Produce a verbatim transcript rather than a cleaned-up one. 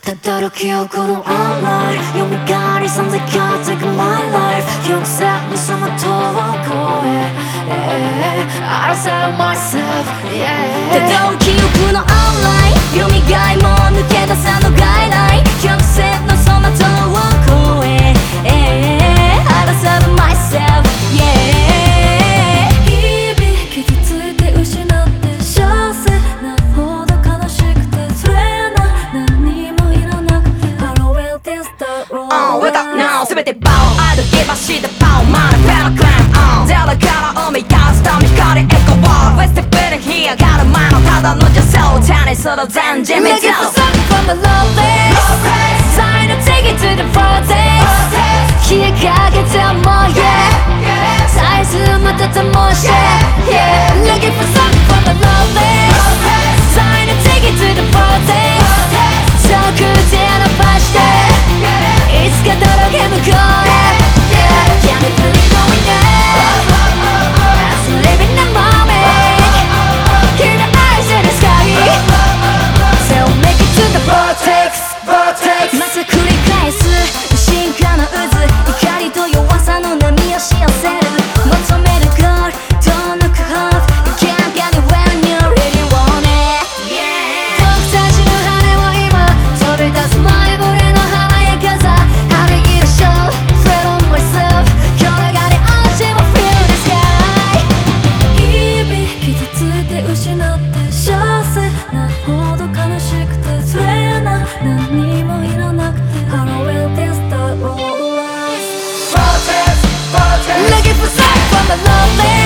たる記憶のオンライン蘇りさんぜ変わってく my life 百戦のその塔を越え、yeah, I said myself yeah たどる記憶のオンライン蘇りも抜け出さぬ外来百戦のその塔を越え、yeah, I said myself yeah 日々傷ついて失って幸せなほど悲しくてそれな何もいらなくて How will this start rolling On without now 全てバオアイドルばしてパオマンペラクラン On ゼロから生み出すため光エコボール West ベル干上がる前のただの女性を手にする全人未知 Looking for something from a low place Trying to take it to the vortex 消えかけても yeah サイズまたともして yeah Looking for something from a low place Trying to take it to the vortex 遠く手伸ばしていつか届け向こうへ yeah Can't be really going now Just living the moment Hear the eyes in the sky So make it to the vortex vortex また繰り返す進化の渦怒りと弱さの波押し寄せる求めるゴール遠のく hope You can't get it when you really want it Yeah 僕たちの羽を今飛び出す前触れの華やかさ張り切る show Feel on myself 広がり落ちも feel the sky 日々傷ついて失って幸せなほど悲しくてそれやな何もいらなくて How will this start all us Looking for something from a lovely